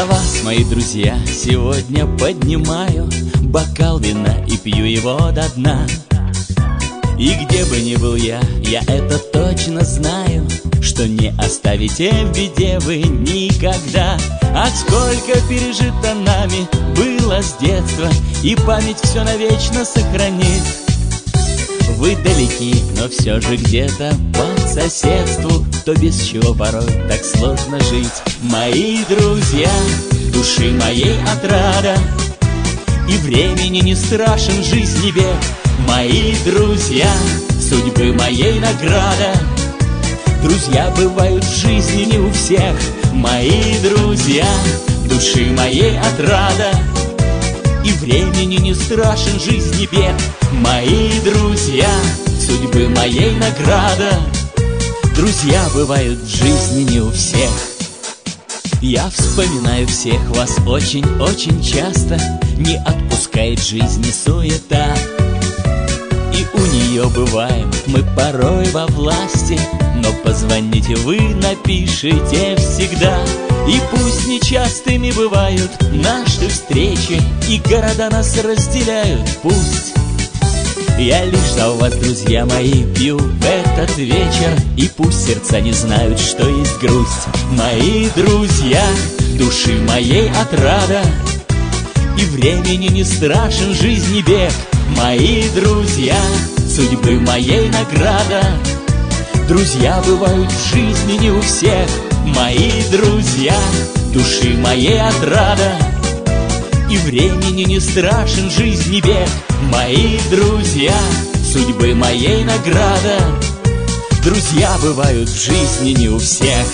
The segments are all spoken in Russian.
За вас, мои друзья, сегодня поднимаю бокал вина и пью его до дна. И где бы ни был я это точно знаю, что не оставите в беде вы никогда. Ах, сколько пережито нами было с детства, и память все навечно сохранит. Вы далеки, но все же где-то по соседству, то без чего порой так сложно жить. Мои друзья, души моей отрада, и времени не страшен жизни бег. Мои друзья, судьбы моей награда. Друзья бывают в жизни не у всех. Мои друзья, души моей отрада, и времени не страшен жизни бег. Мои друзья, судьбы моей награда. Друзья бывают в жизни не у всех. Я вспоминаю всех вас очень-очень часто. Не отпускает жизни суета, и у нее бываем мы порой во власти. Но позвоните вы, напишите всегда. И пусть нечастыми бывают наши встречи, и города нас разделяют, пусть. Я лишь за вас, друзья мои, пью в этот вечер, и пусть сердца не знают, что есть грусть. Мои друзья, души моей отрада, и времени не страшен жизни бег. Мои друзья, судьбы моей награда. Друзья бывают в жизни не у всех. Мои друзья, души моей отрада, и времени не страшен жизни бег. Мои друзья, судьбы моей награда. Друзья бывают в жизни не у всех.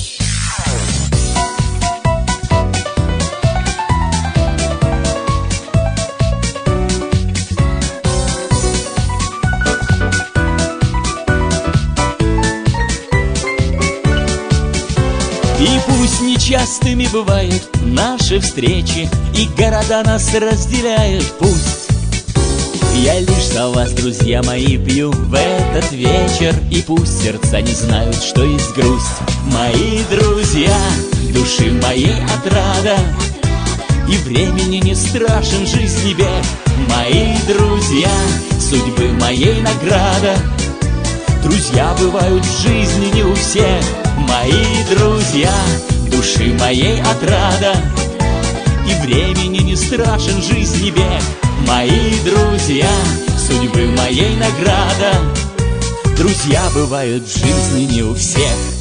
И пусть нечастыми бывают наши встречи, и города нас разделяют, пусть. Я лишь за вас, друзья мои, пью в этот вечер, и пусть сердца не знают, что есть грусть. Мои друзья, души моей отрада, и времени не страшен жизни бег. Мои друзья, судьбы моей награда. Друзья бывают в жизни не у всех. Мои друзья, души моей отрада, и времени не страшен жизни бег. Мои друзья, судьбы моей награда. Друзья бывают в жизни не у всех.